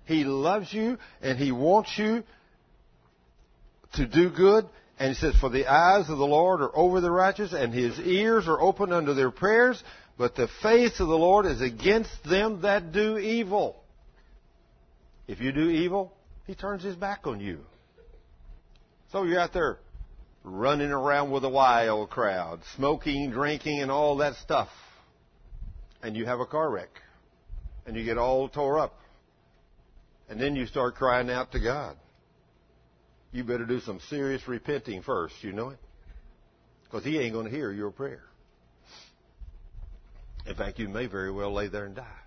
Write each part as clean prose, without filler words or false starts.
He loves you, and He wants you to do good. And He says, for the eyes of the Lord are over the righteous, and His ears are open unto their prayers, but the face of the Lord is against them that do evil. If you do evil, He turns His back on you. So you're out there running around with a wild crowd, smoking, drinking, and all that stuff. And you have a car wreck. And you get all tore up. And then you start crying out to God. You better do some serious repenting first, you know it? Because He ain't going to hear your prayer. In fact, you may very well lay there and die.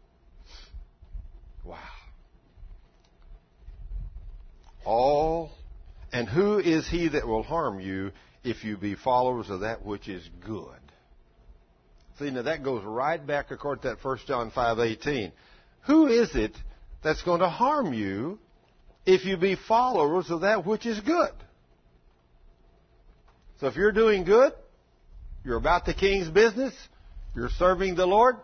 Wow. And who is he that will harm you if you be followers of that which is good? See, now that goes right back according to that 1 John 5:18. Who is it that's going to harm you if you be followers of that which is good? So if you're doing good, you're about the King's business, you're serving the Lord.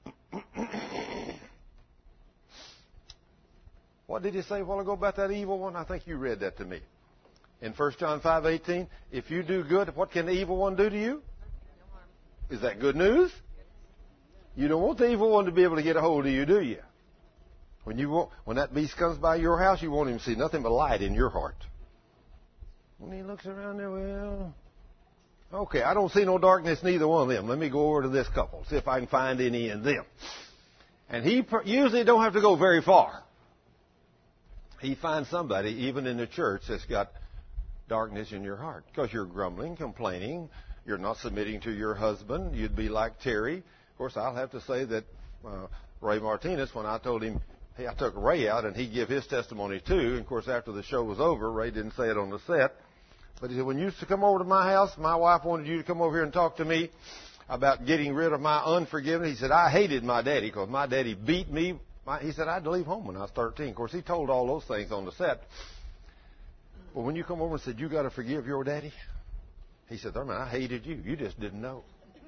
What did He say a while ago about that evil one? I think you read that to me. In 1 John 5:18, if you do good, what can the evil one do to you? Is that good news? You don't want the evil one to be able to get a hold of you, do you? When that beast comes by your house, you won't even see nothing but light in your heart. When he looks around there, well, okay, I don't see no darkness in either one of them. Let me go over to this couple, see if I can find any in them. And he usually don't have to go very far. He finds somebody, even in the church, that's got darkness in your heart. Because you're grumbling, complaining, you're not submitting to your husband. You'd be like Terry. Of course, I'll have to say that Ray Martinez, when I told him, hey, I took Ray out, and he gave his testimony too. And of course, after the show was over, Ray didn't say it on the set. But he said, when you used to come over to my house, my wife wanted you to come over here and talk to me about getting rid of my unforgiveness. He said, I hated my daddy because my daddy beat me. He said, I had to leave home when I was 13. Of course, he told all those things on the set. But when you come over and said, you got to forgive your daddy, he said, Thurman, I hated you. You just didn't know.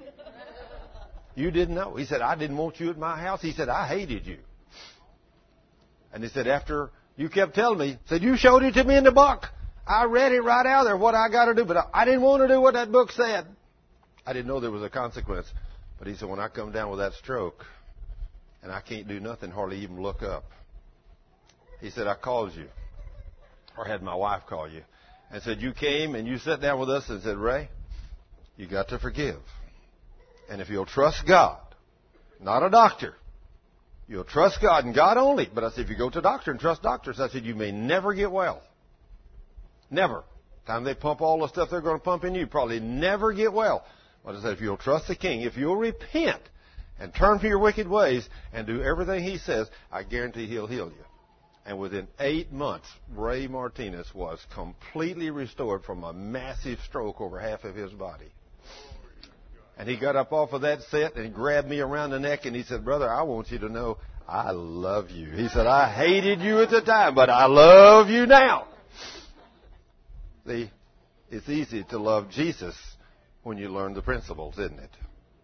You didn't know. He said, I didn't want you at my house. He said, I hated you. And he said, after you kept telling me, said, you showed it to me in the book. I read it right out there, what I got to do. But I didn't want to do what that book said. I didn't know there was a consequence. But he said, when I come down with that stroke, and I can't do nothing, hardly even look up. He said, I called you, or had my wife call you, and said, you came and you sat down with us and said, Ray, you got to forgive. And if you'll trust God, not a doctor, you'll trust God and God only. But I said, if you go to a doctor and trust doctors, I said, you may never get well. Never. Time they pump all the stuff they're going to pump in you, probably never get well. But I said, if you'll trust the King, if you'll repent, and turn from your wicked ways and do everything He says, I guarantee He'll heal you. And within 8 months, Ray Martinez was completely restored from a massive stroke over half of his body. And he got up off of that set and grabbed me around the neck and he said, brother, I want you to know I love you. He said, I hated you at the time, but I love you now. See, it's easy to love Jesus when you learn the principles, isn't it?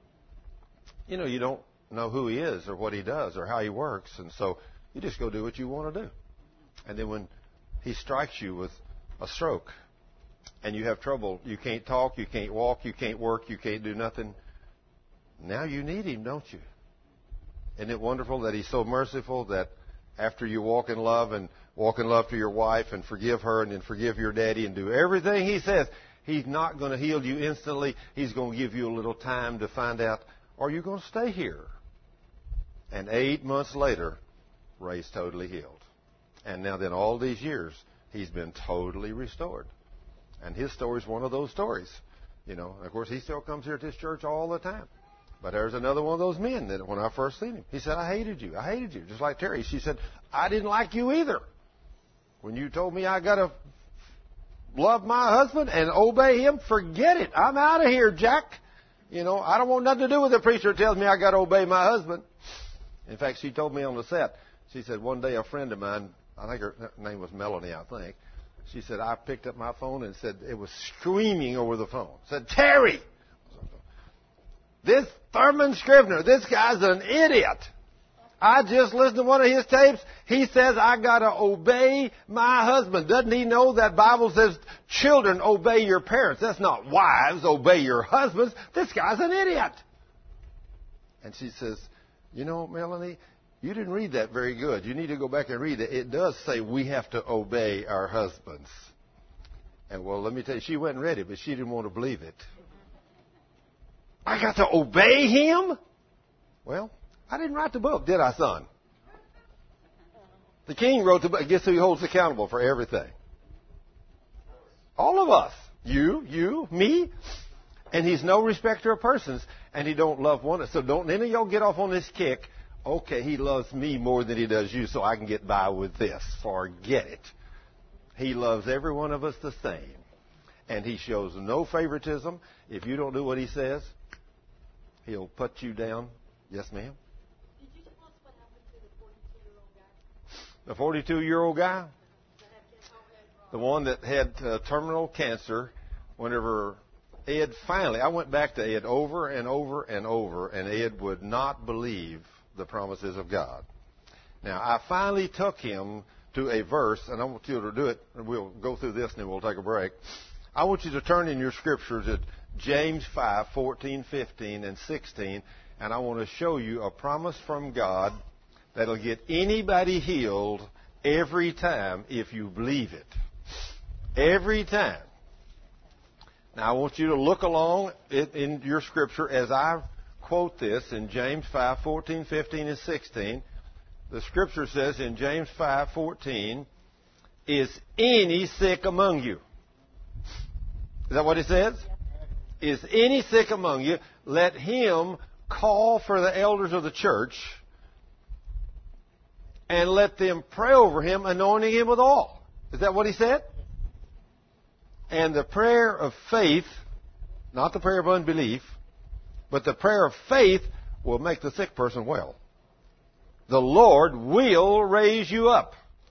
You know, you don't know who He is or what He does or how He works. And so you just go do what you want to do. And then when He strikes you with a stroke and you have trouble, you can't talk, you can't walk, you can't work, you can't do nothing. Now you need Him, don't you? Isn't it wonderful that He's so merciful that after you walk in love and walk in love to your wife and forgive her and then forgive your daddy and do everything He says, He's not going to heal you instantly. He's going to give you a little time to find out, are you going to stay here? And 8 months later, Ray's totally healed. And now then all these years, he's been totally restored. And his story's one of those stories. You know, of course, he still comes here to this church all the time. But there's another one of those men that when I first seen him, he said, I hated you. I hated you. Just like Terry. She said, I didn't like you either. When you told me I got to love my husband and obey him, forget it. I'm out of here, Jack. You know, I don't want nothing to do with the preacher who tells me I got to obey my husband. In fact, she told me on the set, she said one day a friend of mine, I think her name was Melanie, I think. She said, I picked up my phone and said, it was screaming over the phone. Said, Terry, this Thurman Scrivener, this guy's an idiot. I just listened to one of his tapes. He says, I got to obey my husband. Doesn't he know that Bible says, children, obey your parents? That's not wives, obey your husbands. This guy's an idiot. And she says, you know, Melanie, you didn't read that very good. You need to go back and read it. It does say we have to obey our husbands. And well, let me tell you, she went and read it, but she didn't want to believe it. I got to obey him? Well, I didn't write the book, did I, son? The king wrote the book. Guess who he holds accountable for everything? All of us. You, me. And he's no respecter of persons. And he don't love one. So don't any of y'all get off on this kick. Okay, he loves me more than he does you, so I can get by with this. Forget it. He loves every one of us the same. And he shows no favoritism. If you don't do what he says, he'll put you down. Yes, ma'am? Did you tell us what happened to the 42-year-old guy? The 42-year-old guy? The one that had terminal cancer. Whenever Ed finally, I went back to Ed over and over and over, and Ed would not believe the promises of God. Now, I finally took him to a verse, and I want you to do it, and we'll go through this and then we'll take a break. I want you to turn in your scriptures at James 5, 14, 15, and 16, and I want to show you a promise from God that'll get anybody healed every time if you believe it. Every time. Now, I want you to look along in your scripture as I quote this in James 5, 14, 15, and 16. The scripture says in James 5, 14, is any sick among you? Is that what it says? Is any sick among you? Let him call for the elders of the church and let them pray over him, anointing him with oil. Is that what he said? And the prayer of faith, not the prayer of unbelief, but the prayer of faith will make the sick person well. The Lord will raise you up.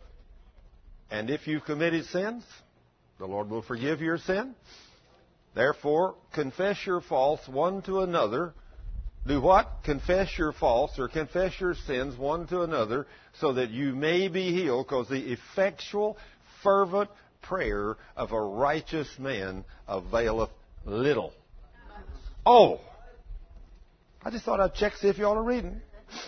And if you've committed sins, the Lord will forgive your sin. Therefore, confess your faults one to another. Do what? Confess your faults or confess your sins one to another so that you may be healed, because the effectual, fervent prayer of a righteous man availeth little. Oh! I just thought I'd check to see if you all are reading.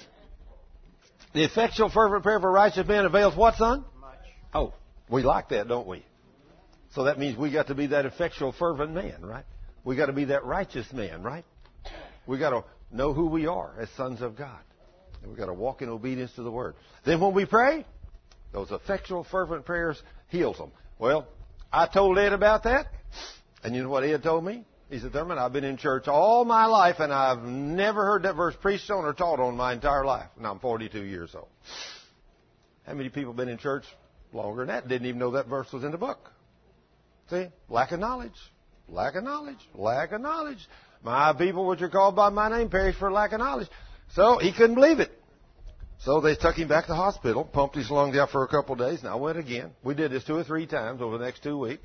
The effectual, fervent prayer of a righteous man avails what, son? Much. Oh, we like that, don't we? So that means we got to be that effectual, fervent man, right? We got to be that righteous man, right? We got to know who we are as sons of God. And we got to walk in obedience to the Word. Then when we pray, those effectual, fervent prayers heals them. Well, I told Ed about that. And you know what Ed told me? He said, Thurman, I've been in church all my life, and I've never heard that verse preached on or taught on my entire life. And I'm 42 years old. How many people have been in church longer than that? Didn't even know that verse was in the book. See? Lack of knowledge. Lack of knowledge. Lack of knowledge. My people, which are called by my name, perish for lack of knowledge. So he couldn't believe it. So they took him back to the hospital, pumped his lungs out for a couple of days, and I went again. We did this 2 or 3 times over the next 2 weeks.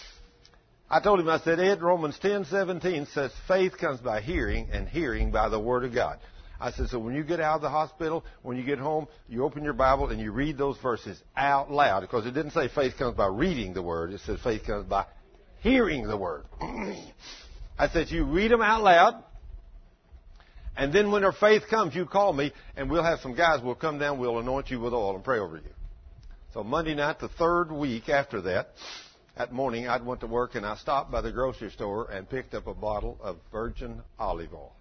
I told him, I said, Ed, Romans 10:17 says faith comes by hearing, and hearing by the Word of God. I said, so when you get out of the hospital, when you get home, you open your Bible and you read those verses out loud, because it didn't say faith comes by reading the Word. It says faith comes by hearing the Word. I said, you read them out loud, and then when their faith comes, you call me, and we'll have some guys, we'll come down, we'll anoint you with oil and pray over you. So Monday night, the 3rd week after that, that morning, I went to work, and I stopped by the grocery store and picked up a bottle of virgin olive oil.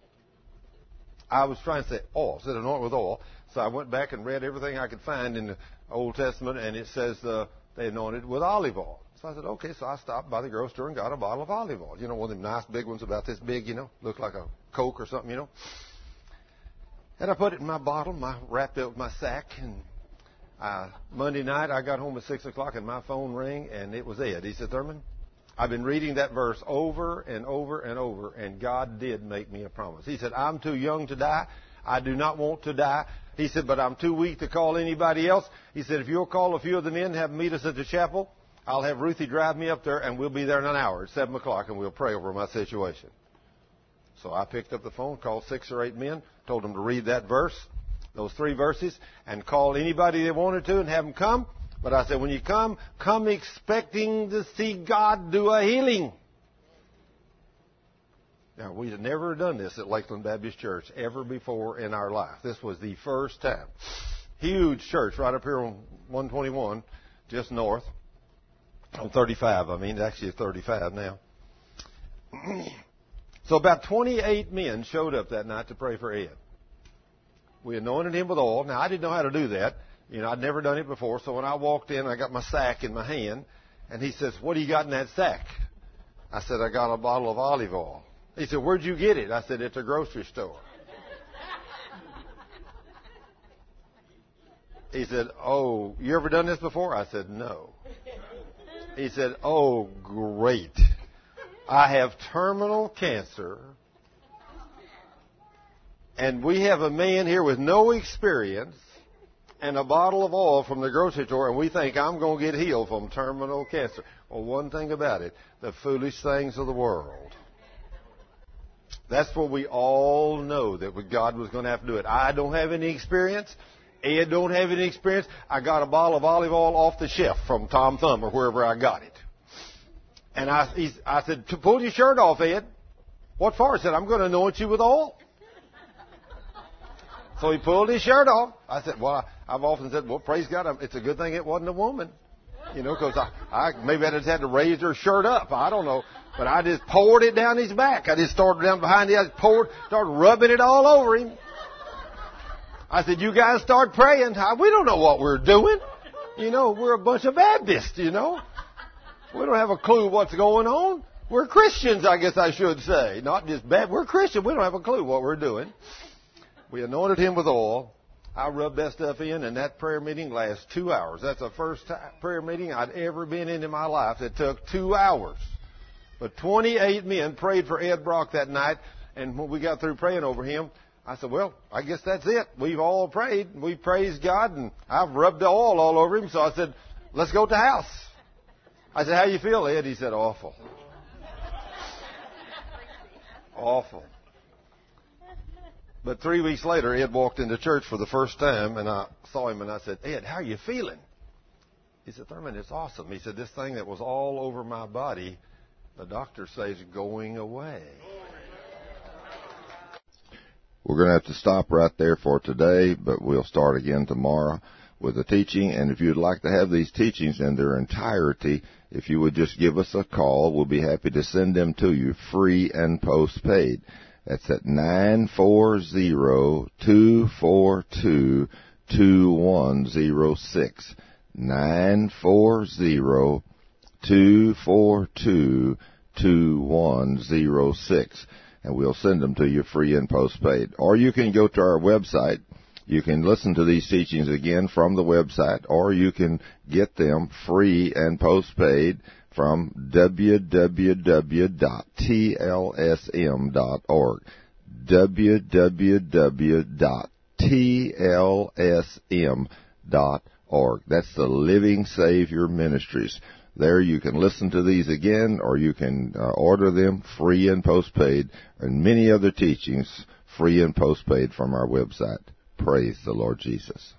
I was trying to say oil, said anoint with oil. So I went back and read everything I could find in the Old Testament, and it says they anointed with olive oil. So I said, okay, so I stopped by the grocery store and got a bottle of olive oil. You know, one of them nice big ones about this big, you know, look like a Coke or something, you know. And I put it in my bottle, wrapped it with my sack, and Monday night I got home at 6 o'clock and my phone rang, and it was Ed. He said, Thurman, I've been reading that verse over and over and over, and God did make me a promise. He said, I'm too young to die. I do not want to die. He said, but I'm too weak to call anybody else. He said, if you'll call a few of the men, have them meet us at the chapel, I'll have Ruthie drive me up there, and we'll be there in an hour at 7 o'clock, and we'll pray over my situation. So I picked up the phone, called 6 or 8 men, told them to read that verse. those 3 verses, and call anybody they wanted to and have them come. But I said, when you come expecting to see God do a healing. Now, we had never done this at Lakeland Baptist Church ever before in our life. This was the first time. Huge church right up here on 121, just north. On 35, I mean. Actually, it's 35 now. So about 28 men showed up that night to pray for Ed. We anointed him with oil. Now, I didn't know how to do that. You know, I'd never done it before. So when I walked in, I got my sack in my hand. And he says, what do you got in that sack? I said, I got a bottle of olive oil. He said, where'd you get it? I said, at the grocery store. He said, oh, you ever done this before? I said, no. He said, oh, great. I have terminal cancer. And we have a man here with no experience and a bottle of oil from the grocery store, and we think I'm going to get healed from terminal cancer. Well, one thing about it, the foolish things of the world. That's what we all know, that God was going to have to do it. I don't have any experience. Ed don't have any experience. I got a bottle of olive oil off the shelf from Tom Thumb or wherever I got it. And I said, pull your shirt off, Ed. What for? He said, I'm going to anoint you with oil. So he pulled his shirt off. I said, well, I've often said, well, praise God, it's a good thing it wasn't a woman. You know, because maybe I just had to raise her shirt up. I don't know. But I just poured it down his back. I just started down behind him. I started rubbing it all over him. I said, you guys start praying. We don't know what we're doing. You know, we're a bunch of Baptists, you know. We don't have a clue what's going on. We're Christians, I guess I should say. Not just Baptists. We're Christians. We don't have a clue what we're doing. We anointed him with oil. I rubbed that stuff in, and that prayer meeting lasted 2 hours. That's the first prayer meeting I'd ever been in my life. It took 2 hours. But 28 men prayed for Ed Brock that night, and when we got through praying over him, I said, well, I guess that's it. We've all prayed. We've praised God, and I've rubbed the oil all over him. So I said, let's go to the house. I said, how you feel, Ed? He said, awful. Awful. But 3 weeks later, Ed walked into church for the first time, and I saw him, and I said, Ed, how are you feeling? He said, Thurman, it's awesome. He said, this thing that was all over my body, the doctor says going away. We're going to have to stop right there for today, but we'll start again tomorrow with the teaching. And if you'd like to have these teachings in their entirety, if you would just give us a call, we'll be happy to send them to you free and postpaid. That's at 940-242-2106. 940-242-2106. And we'll send them to you free and postpaid. Or you can go to our website. You can listen to these teachings again from the website, or you can get them free and postpaid from www.tlsm.org. www.tlsm.org. That's the Living Savior Ministries. There you can listen to these again, or you can order them free and postpaid, and many other teachings free and postpaid from our website. Praise the Lord Jesus.